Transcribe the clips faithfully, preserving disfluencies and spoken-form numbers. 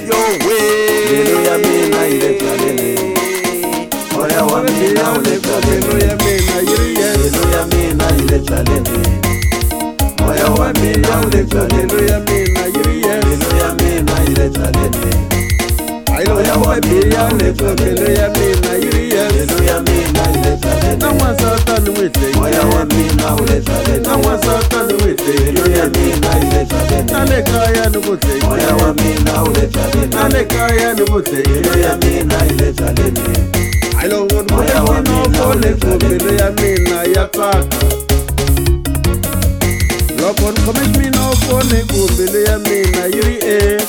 yo way. Mbilu ya mina ileta lele, moyo wa mina uleta lele. Mbilu ya mina yiriye, mbilu ya mina ileta lele, moyo wa mina uleta lele. Mbilu ya mina yiriye, mbilu ya mina ileta lele, moyo wa mina uleta lele. Mbilu ya mina yiriye, mbilu ya mina ileta lele, na wasata ni wete, moyo wa mina uleta lele, na wasata ni wete, mbilu ya mina ileta lele, na lekaya ni bote, moyo wa mina uleta lele, na lekaya ni bote, mbilu ya mina ileta lele. I don't want moya wa mina uleta lele, mbilu ya mina yataka. Lokon komesh mina ofone ku mbilu ya mina yiri e.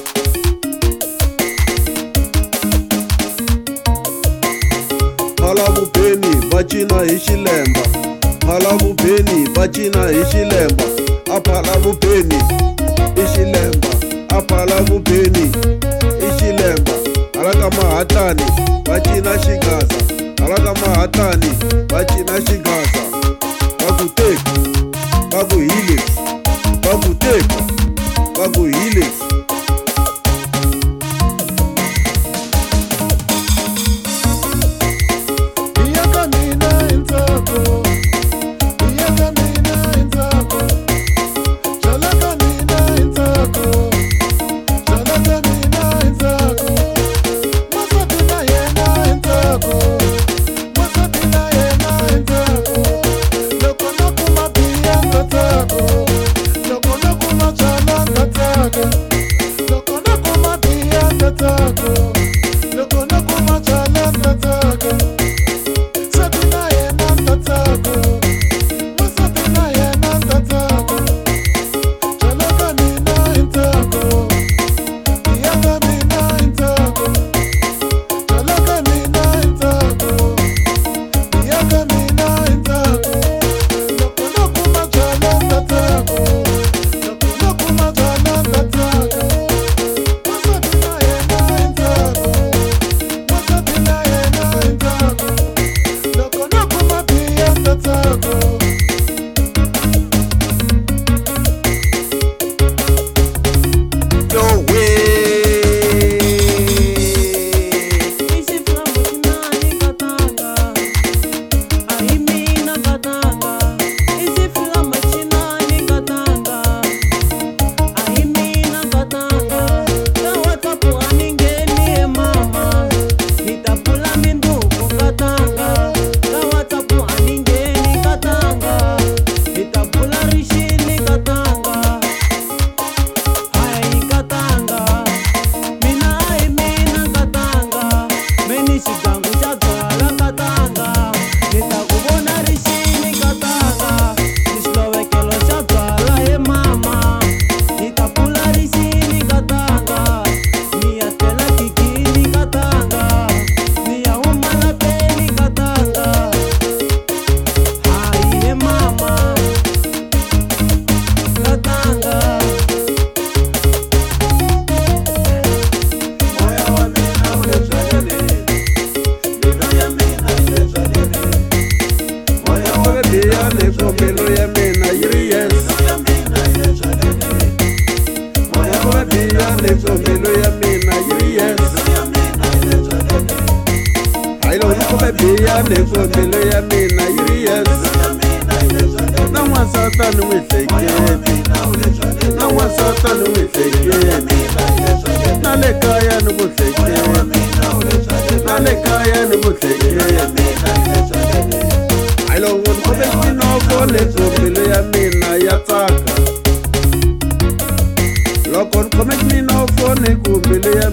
Halabu peni bachina ishilemba, halabu peni bachina ishilemba, apalabu peni ishilemba, apalabu peni ishilemba. Alaka mahatani bachina shigaza, alaka mahatani bachina shigaza. Bakuteka, baku hiles, bakuteka, baku hiles. Lokon komesh mina ofone ku mbilu ya